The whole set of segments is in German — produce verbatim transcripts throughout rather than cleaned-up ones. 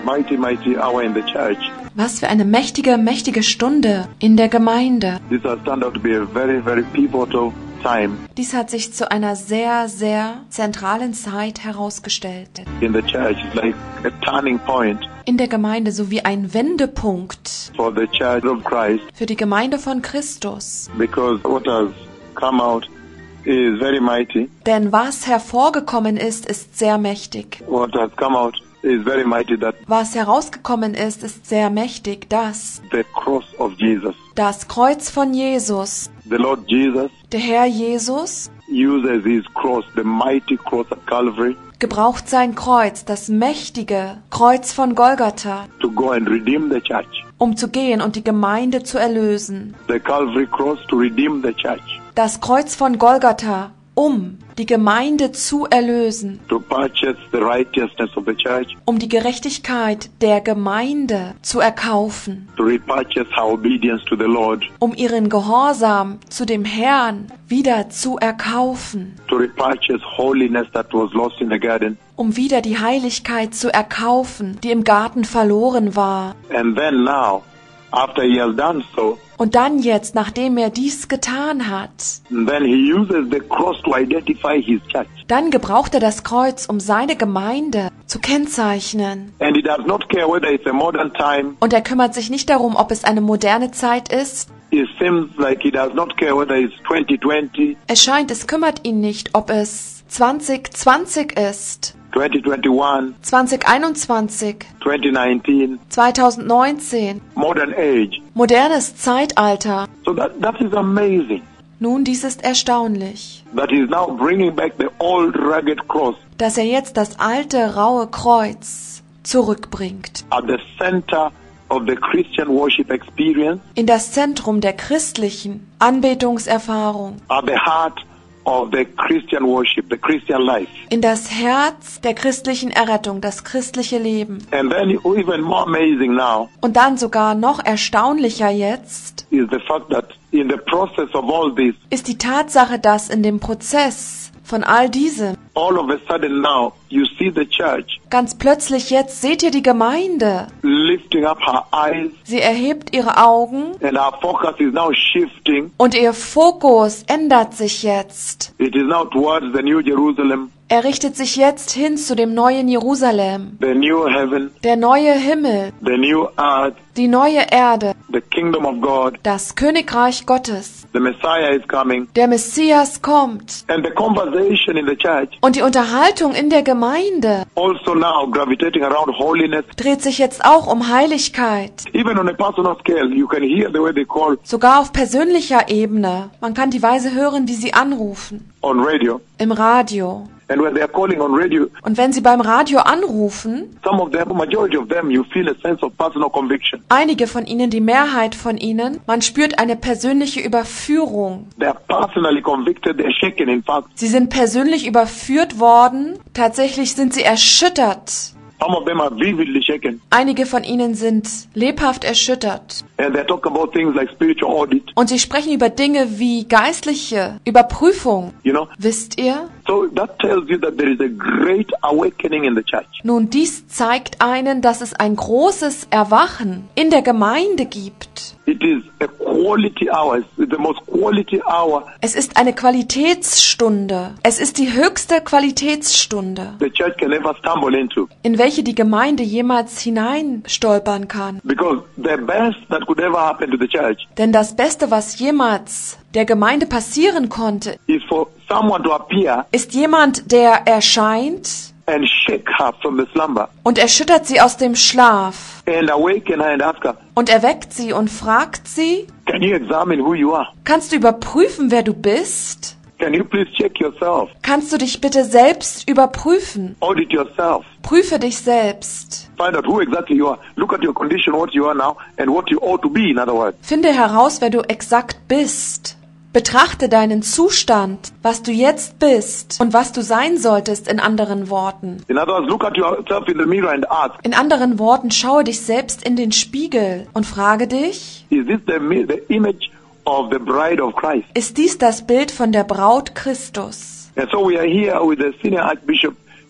mighty, mighty hour in the church. Was für eine mächtige, mächtige Stunde in der Gemeinde. This has turned out to be a very, very pivotal time Dies hat sich zu einer sehr, sehr zentralen Zeit herausgestellt. in the church. It's like a turning point In der Gemeinde sowie ein Wendepunkt for the church of Christ, für die Gemeinde von Christus. because what has come out is very mighty. Denn was hervorgekommen ist, ist sehr mächtig. What has come out is very mighty, that Was herausgekommen ist, ist sehr mächtig, dass the cross of Jesus, das Kreuz von Jesus, the Lord Jesus, der Herr Jesus, uses his cross, the mighty cross at Calvary, gebraucht sein Kreuz, das mächtige Kreuz von Golgatha, to go and redeem the church. um zu gehen und die Gemeinde zu erlösen. The Calvary cross to redeem the church, Das Kreuz von Golgatha, um die Gemeinde zu erlösen, to purchase the righteousness of the church, um die Gerechtigkeit der Gemeinde zu erkaufen, to repurchase her obedience to the Lord, um ihren Gehorsam zu dem Herrn wieder zu erkaufen, to repurchase holiness that was lost in the garden. um wieder die Heiligkeit zu erkaufen, die im Garten verloren war. And then now, after he has done so, Und dann jetzt, nachdem er dies getan hat, then he uses the cross to identify his church. dann gebraucht er das Kreuz, um seine Gemeinde zu kennzeichnen. And he does not care whether it's a modern time. Und er kümmert sich nicht darum, ob es eine moderne Zeit ist. It seems like he does not care whether it's twenty twenty, Es scheint, es kümmert ihn nicht, ob es zwanzig zwanzig ist, twenty twenty-one, zwanzig einundzwanzig, twenty nineteen, zwanzig neunzehn, modern age. modernes Zeitalter. So that, that is amazing. Nun, dies ist erstaunlich, That he is now bringing back the old rugged cross dass er jetzt das alte, raue Kreuz zurückbringt, at the center of the Christian worship experience, in das Zentrum der christlichen Anbetungserfahrung, at the heart of the Christian worship, the Christian life. in das Herz der christlichen Errettung, das christliche Leben. And then even more amazing now Und dann sogar noch erstaunlicher jetzt is the fact that in the process of all this, ist die Tatsache, dass in dem Prozess von all diesem all of a sudden now you see the church ganz plötzlich jetzt seht ihr die Gemeinde. lifting up her eyes, Sie erhebt ihre Augen and our focus is now shifting. und ihr Fokus ändert sich jetzt. It is now towards the new Jerusalem, Er richtet sich jetzt hin zu dem neuen Jerusalem, the new heaven, der neue Himmel, the new earth, die neue Erde, the kingdom of God. das Königreich Gottes. The Messiah is coming. Der Messias kommt. And the conversation in the church Und die Unterhaltung in der Gemeinde also now gravitating around holiness. dreht sich jetzt auch um Heiligkeit. Even on a personal scale, you can hear the way they call Sogar auf persönlicher Ebene. Man kann die Weise hören, wie sie anrufen. on radio. Im Radio. And when they are calling on radio, Und wenn sie beim Radio anrufen, some of them, majority of them, you feel a sense of personal conviction. einige von ihnen, die Mehrheit von ihnen, man spürt eine persönliche Überführung. They are personally convicted, they're shaken. In fact, Sie sind persönlich überführt worden. Tatsächlich sind sie erschüttert. some of them are vividly shaken. Einige von ihnen sind lebhaft erschüttert. And they're talking about things like spiritual audit, Und sie sprechen über Dinge wie geistliche Überprüfung. you know. Wisst ihr? So that tells you that there is a great awakening in the church. Nun, dies zeigt einen, dass es ein großes Erwachen in der Gemeinde gibt. It is a quality hour. It's the most quality hour Es ist eine Qualitätsstunde. Es ist die höchste Qualitätsstunde, the church can ever stumble into. in welche die Gemeinde jemals hineinstolpern kann. Because the best that could ever happen to the church Denn das Beste, was jemals der Gemeinde passieren konnte, is for someone to appear ist jemand, der erscheint and shake her from the slumber und erschüttert sie aus dem Schlaf and awaken her and ask her, und erweckt sie und fragt sie, can you examine who you are? kannst du überprüfen, wer du bist? Can you please check yourself? Kannst du dich bitte selbst überprüfen? Audit yourself. Prüfe dich selbst. Find out who exactly you are. Look at your condition, what you are now, and what you ought to be, in other words. Finde heraus, wer du exakt bist. Betrachte deinen Zustand, was du jetzt bist und was du sein solltest, in anderen Worten. In other words, look at yourself in the mirror and ask, In anderen Worten, schaue dich selbst in den Spiegel und frage dich, is this the, mi- the image of the bride of Christ? ist dies das Bild von der Braut Christus? And so we are here with the senior Archbishop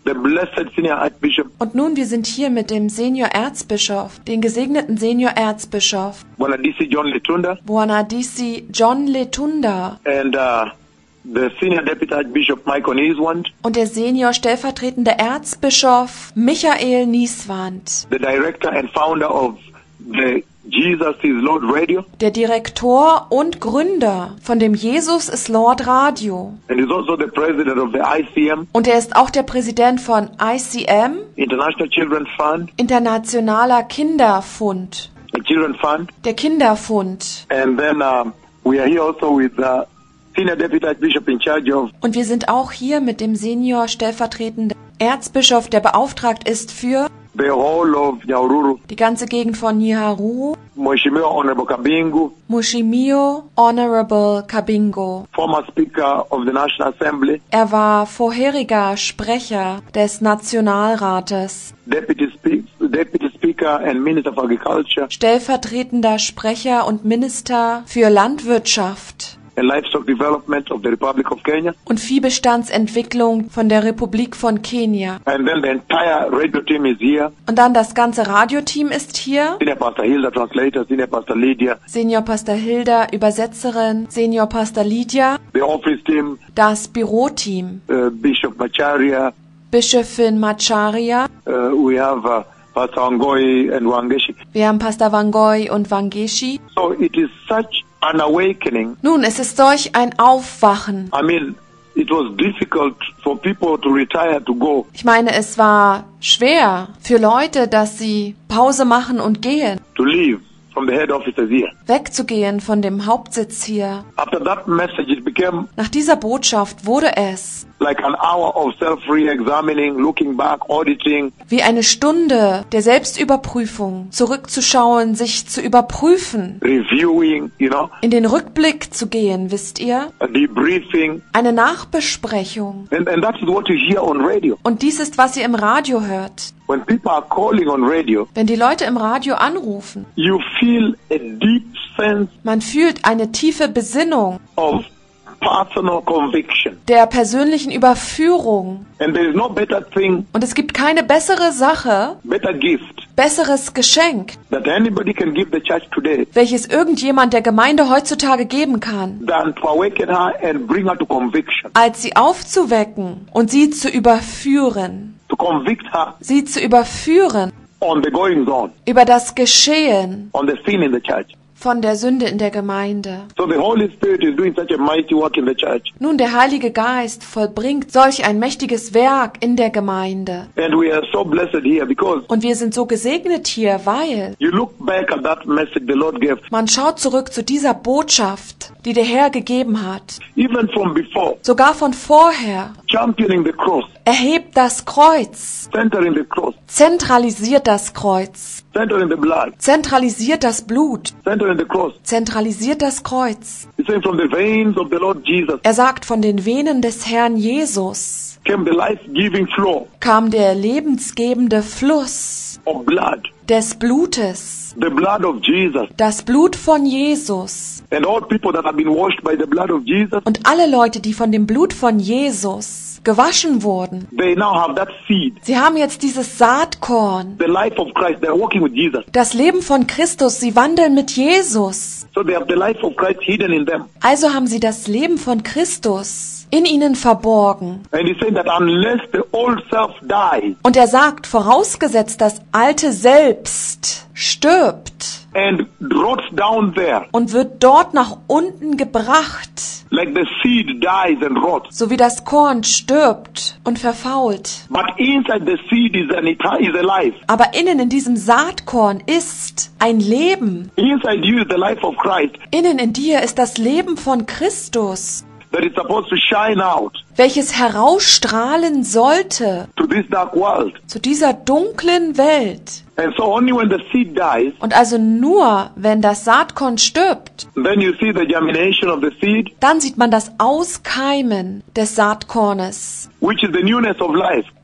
the blessed senior Archbishop, Und nun, wir sind hier mit dem Senior Erzbischof, den gesegneten Senior Erzbischof, Bwana D C John Letunda, Bwana D C John Letunda and uh, the senior deputy Archbishop Michael Niswand, und der Senior stellvertretende Erzbischof Michael Nieswand, the director and founder of the Jesus is Lord Radio, der Direktor und Gründer von dem Jesus ist Lord Radio. and is also the president of the I C M, Und er ist auch der Präsident von I C M, International Children's Fund, Internationaler Kinderfund, the Children's Fund, der Kinderfund. and then um, we are here also with the senior deputy Archbishop in charge of Und wir sind auch hier mit dem Senior stellvertretenden Erzbischof, der beauftragt ist für the whole of Nyahururu, die ganze Gegend von Nyahururu, Mheshimiwa Honorable Kabingu, Mheshimiwa Honorable Kabingo. former Speaker of the National Assembly, Er war vorheriger Sprecher des Nationalrates, Deputy, Spe- Deputy Speaker and Minister for Agriculture stellvertretender Sprecher und Minister für Landwirtschaft and Livestock Development of the Republic of Kenya, und Viehbestandsentwicklung von der Republik von Kenia. and then the entire radio team is here. Und dann das ganze Radioteam ist hier. Senior Pastor Hilda, translator, Senior Pastor Lydia, Senior Pastor Hilda, Übersetzerin, Senior Pastor Lydia, the office team, das Büroteam, uh, Bishop Macharia, Bischöfin Macharia, uh, we have uh, Pastor Angoi and Wangeshi. wir haben Pastor Wangoy und Wangeshi. So it is such an awakening. Nun, es ist solch ein Aufwachen. I mean, it was difficult for people to retire to go. Ich meine, es war schwer für Leute, dass sie Pause machen und gehen, to leave from the head offices here. wegzugehen von dem Hauptsitz hier. After that message, it became Nach dieser Botschaft wurde es like an hour of self-re-examining, looking back, auditing, wie eine Stunde der Selbstüberprüfung, zurückzuschauen, sich zu überprüfen, reviewing, you know, in den Rückblick zu gehen, wisst ihr? a debriefing. Eine Nachbesprechung. And, and that is what you hear on radio. Und dies ist, was ihr im Radio hört. When people are calling on radio, Wenn die Leute im Radio anrufen, you feel a deep sense man fühlt eine tiefe Besinnung of personal conviction. der persönlichen Überführung. And there is no better thing, Und es gibt keine bessere Sache, better gift besseres Geschenk, that anybody can give the church today welches irgendjemand der Gemeinde heutzutage geben kann, than to awaken her and bring her to conviction. als sie aufzuwecken und sie zu überführen. To convict her Sie zu überführen on the goings on, über das Geschehen on the sin in the church. von der Sünde in der Gemeinde. So the Holy Spirit is doing such a mighty work in the church. Nun, der Heilige Geist vollbringt solch ein mächtiges Werk in der Gemeinde. And we are so blessed here because Und wir sind so gesegnet hier, weil you look back at that message the Lord gave, man schaut zurück zu dieser Botschaft, die der Herr gegeben hat. even from before, Sogar von vorher. championing the cross, Erhebt das Kreuz, centering the cross, zentralisiert das Kreuz, centering the blood, zentralisiert das Blut, centering the cross. zentralisiert das Kreuz. He's saying from the veins of the Lord Jesus Er sagt, von den Venen des Herrn Jesus came the life-giving flow kam der lebensgebende Fluss of blood, des Blutes, the blood of Jesus. das Blut von Jesus. And all people that have been washed by the blood of Jesus, Und alle Leute, die von dem Blut von Jesus gewaschen wurden, they now have that seed, sie haben jetzt dieses Saatkorn, the life of Christ. They're walking with Jesus. das Leben von Christus, sie wandeln mit Jesus. So they have the life of Christ hidden in them. Also haben sie das Leben von Christus in ihnen verborgen. And he's saying that unless the old self dies Und er sagt, vorausgesetzt das alte Selbst stirbt and rots down there, und wird dort nach unten gebracht, like the seed dies and rots, so wie das Korn stirbt und verfault. but inside the seed is an eta- is alive. Aber innen in diesem Saatkorn ist ein Leben. Inside you is the life of Christ Innen in dir ist das Leben von Christus, that is supposed to shine out welches herausstrahlen sollte to this dark world. zu dieser dunklen Welt. And so only when the seed dies, Und also nur, wenn das Saatkorn stirbt, then you see the germination of the seed, dann sieht man das Auskeimen des Saatkornes, which is the newness of life.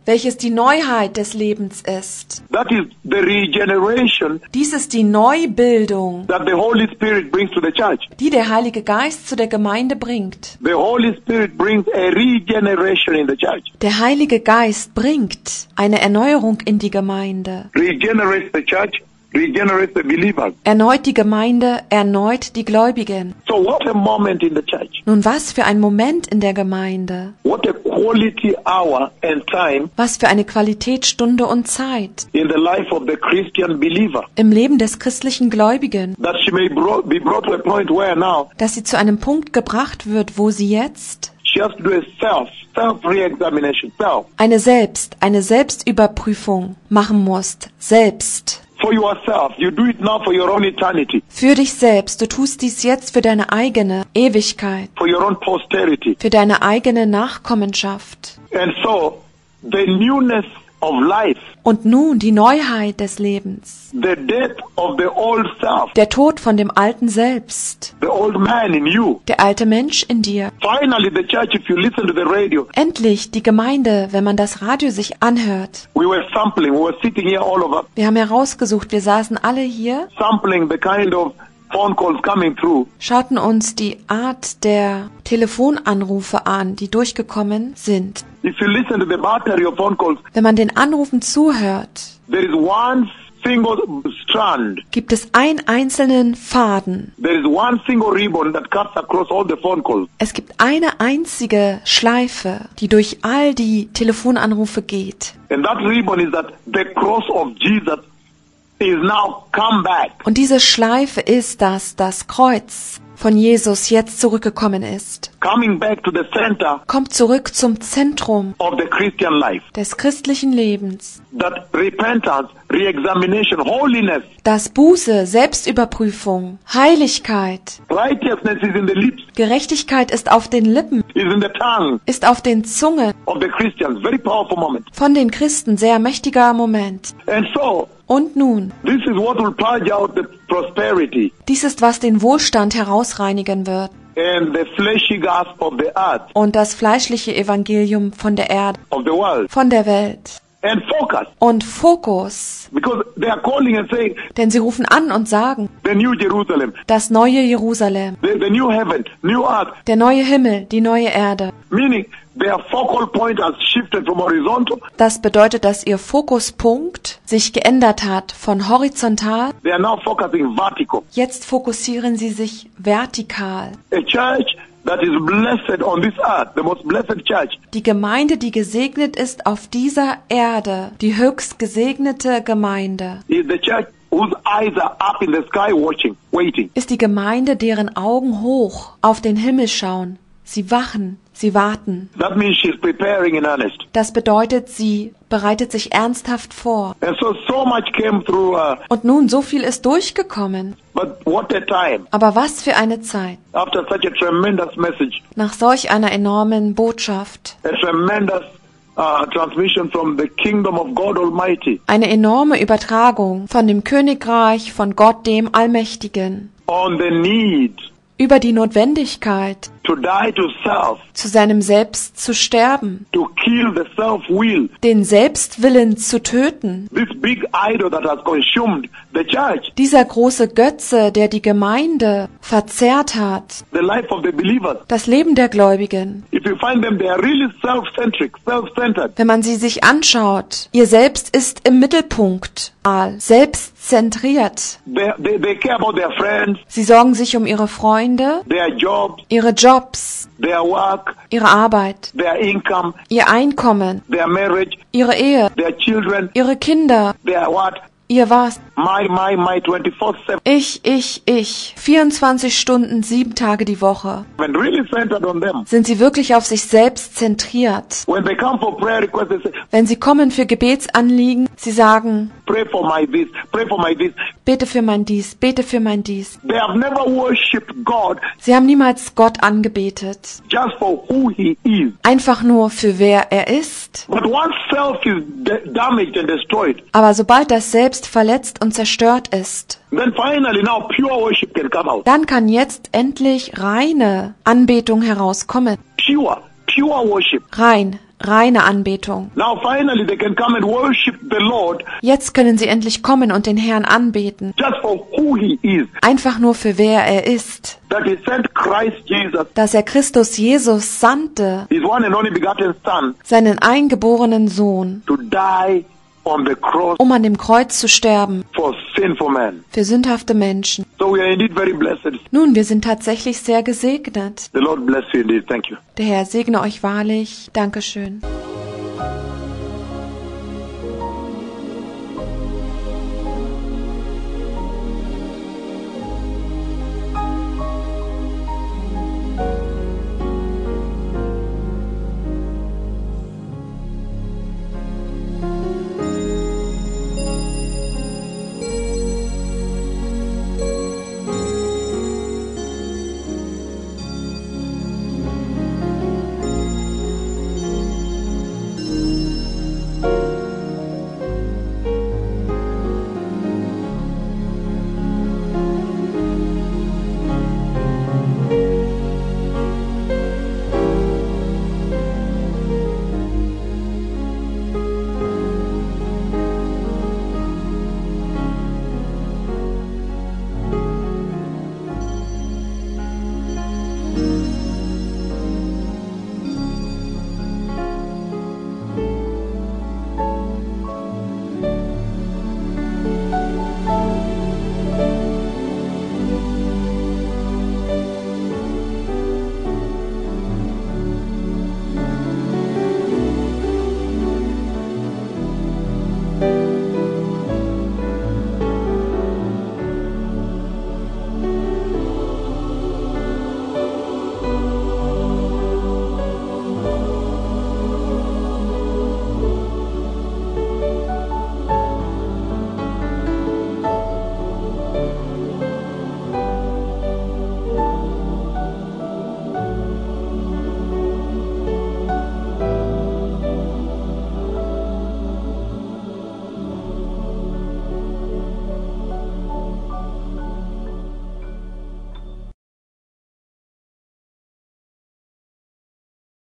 welches die Neuheit des Lebens ist. That is the regeneration Dies ist die Neubildung, that the Holy Spirit brings to the church. die der Heilige Geist zu der Gemeinde bringt. The Holy Spirit brings a regeneration in the church. Der Heilige Geist bringt eine Erneuerung in die Gemeinde. Regenerates the church, regenerates the believers. Erneut die Gemeinde, erneut die Gläubigen. So what a moment in the church. Nun, was für ein Moment in der Gemeinde. What a quality hour and time Was für eine Qualität, Stunde und Zeit in the life of the Christian believer. im Leben des christlichen Gläubigen, That she may bro- be brought to a point where now dass sie zu einem Punkt gebracht wird, wo sie jetzt she has to do a self, self-re-examination, self. eine Selbst, eine Selbstüberprüfung machen muss. Selbst. For yourself. You do it now for your own eternity, Für dich selbst. Du tust dies jetzt für deine eigene Ewigkeit, for your own posterity. für deine eigene Nachkommenschaft. And so, the newness of life, Und nun die Neuheit des Lebens. the death of the old self, Der Tod von dem alten Selbst. the old man in you. Der alte Mensch in dir. Finally, the church, if you listen to the radio, Endlich die Gemeinde, wenn man das Radio sich anhört. we were sampling, we were sitting here all of us, Wir haben herausgesucht, wir saßen alle hier, sampling the kind of phone calls coming through. schauten uns die Art der Telefonanrufe an, die durchgekommen sind. If you listen to the battery of phone calls, Wenn man den Anrufen zuhört, there is one single strand. gibt es einen einzelnen Faden. There is one single ribbon that cuts across all the phone calls. Es gibt eine einzige Schleife, die durch all die Telefonanrufe geht. And that ribbon is that the cross of Jesus is now come back. Und diese Schleife ist, dass das Kreuz von Jesus jetzt zurückgekommen ist. Coming back to the center Kommt zurück zum Zentrum of the Christian life. des christlichen Lebens. That repentance, re-examination, holiness, Das Buße, Selbstüberprüfung, Heiligkeit, righteousness is in the lips, Gerechtigkeit ist auf den Lippen, is in the tongue ist auf den Zungen of the Christians. Very powerful moment. von den Christen, sehr mächtiger Moment. And so, Und nun, this is what will purge out the prosperity dies ist, was den Wohlstand herausreinigen wird and the fleshy gospel of the earth, und das fleischliche Evangelium von der Erde, of the world. von der Welt. And focus. Und Fokus, Because they are calling and saying, denn sie rufen an und sagen, the new Jerusalem, das neue Jerusalem, the, the new heaven, new earth. der neue Himmel, die neue Erde. Meaning, their focal point has shifted from horizontal. Das bedeutet, dass ihr Fokuspunkt sich geändert hat von horizontal. They are now focusing vertical. Jetzt fokussieren sie sich vertikal. A church that is blessed on this earth, the most blessed church, Die Gemeinde, die gesegnet ist auf dieser Erde, die höchst gesegnete Gemeinde, is the church whose eyes are up in the sky watching, waiting. ist die Gemeinde, deren Augen hoch auf den Himmel schauen. Sie wachen, sie warten. That means she's preparing in earnest. Das bedeutet, sie bereitet sich ernsthaft vor. And so, so much came through her. Und nun, so viel ist durchgekommen. But what a time. Aber was für eine Zeit. After such a tremendous message, Nach solch einer enormen Botschaft. a tremendous uh, transmission from the kingdom of God Almighty Eine enorme Übertragung von dem Königreich von Gott dem Allmächtigen. on the need Über die Notwendigkeit, to die to self, zu seinem Selbst zu sterben. to kill the self-will, Den Selbstwillen zu töten. this big idol that has consumed the church, Dieser große Götze, der die Gemeinde verzehrt hat. the life of the believers. Das Leben der Gläubigen. If you find them, they are really self-centric, self-centered. Wenn man sie sich anschaut, ihr Selbst ist im Mittelpunkt. Selbstzentriert. They, they, they care about their friends, Sie sorgen sich um ihre Freunde, their jobs, ihre Jobs, their work, ihre Arbeit, their income, ihr Einkommen, their marriage, ihre Ehe, their children, ihre Kinder, their what? ihr was. My, my, my, twenty-four seven. Ich, ich, ich. vierundzwanzig Stunden, sieben Tage die Woche. When really centered on them. Sind sie wirklich auf sich selbst zentriert? When they come for prayer requests, they say, Wenn sie kommen für Gebetsanliegen, sie sagen, pray for my this, pray for my this. bete für mein dies, bete für mein dies. They have never worshipped God Sie haben niemals Gott angebetet. just for who He is. Einfach nur für wer er ist. But once self is da- damaged and destroyed, Aber sobald das Selbst verletzt und zerstört ist, then finally now pure worship can come out. dann kann jetzt endlich reine Anbetung herauskommen. Pure, pure worship. Rein, reine Anbetung. Now finally they can come and worship the Lord Jetzt können sie endlich kommen und den Herrn anbeten. just for who He is. Einfach nur für wer er ist. That He sent Christ Jesus, Dass er Christus Jesus sandte, His one and only begotten Son, seinen eingeborenen Sohn, to die on the cross um an dem Kreuz zu sterben, for sinful man. für sündhafte Menschen. So we are indeed very blessed. Nun, wir sind tatsächlich sehr gesegnet. The Lord bless you indeed. Thank you. Der Herr segne euch wahrlich. Dankeschön.